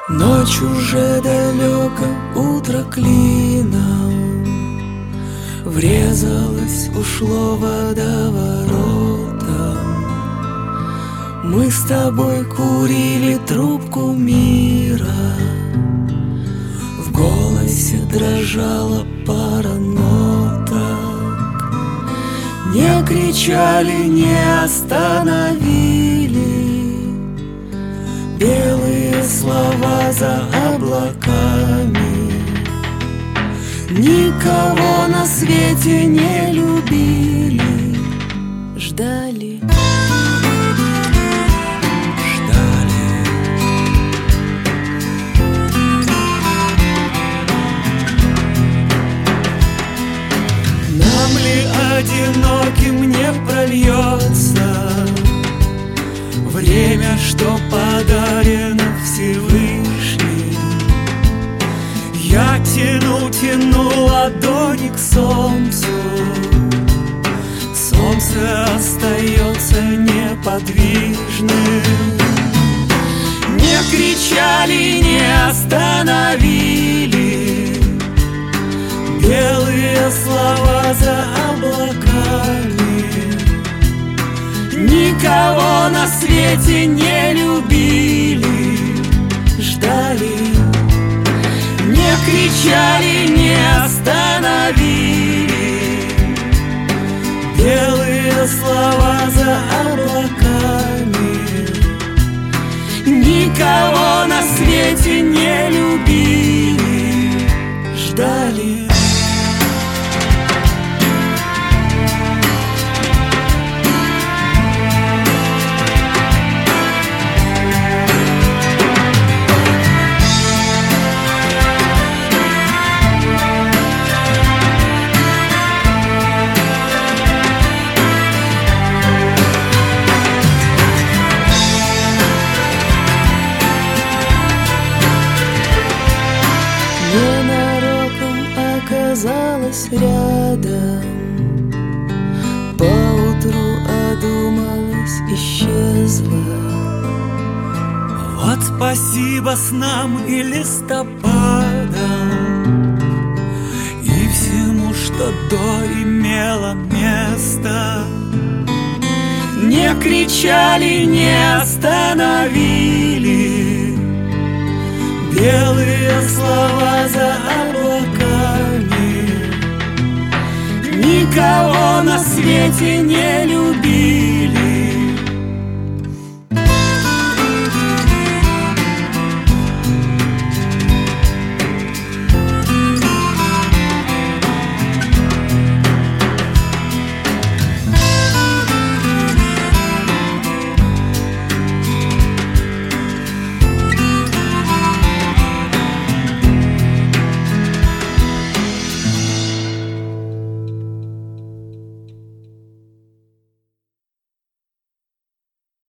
Ночь уже далеко, утро клином врезалось, ушло водоворотом. Мы с тобой курили трубку мира, в голосе дрожала пара ноток. Не кричали, не остановили белые слова за облаками. Никого на свете не любили, ждали. Нам ли одиноким не прольется время, что подарено Всевышним? Я тяну ладони к солнцу, солнце остается неподвижным. Не кричали, не остановили белые слова за облаками. Никого на свете не любили, ждали. Не кричали, не остановили белые слова за облаками. Никого на свете не любили, ждали. Ненароком оказалась рядом, поутру одумалась, исчезла. Вот спасибо снам и листопадам и всему, что до имело место. Не кричали, не остановили белые слова за облаками. Никого на свете не любили,